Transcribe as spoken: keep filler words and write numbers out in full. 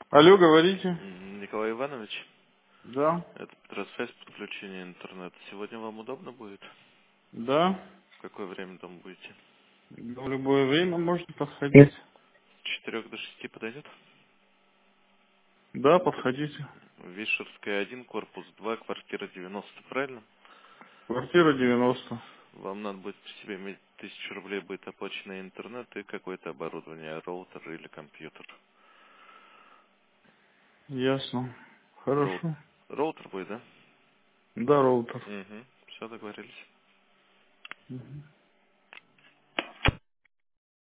Алло, говорите. М, Николай Иванович, Да, это Петросвязь, подключение интернета. Сегодня вам удобно будет? да. В какое время там будете? В любое время можно подходить. С четырех до шести подойдет? Да, подходите. Вишерская один, корпус два, квартира девяносто, правильно? Квартира девяносто. Вам надо будет при себе иметь тысячу рублей, будет оплачено интернет и какое-то оборудование, роутер или компьютер. Ясно. Роут- Хорошо. Роутер будет, да? Да, роутер. Угу. Все, договорились. Мгм.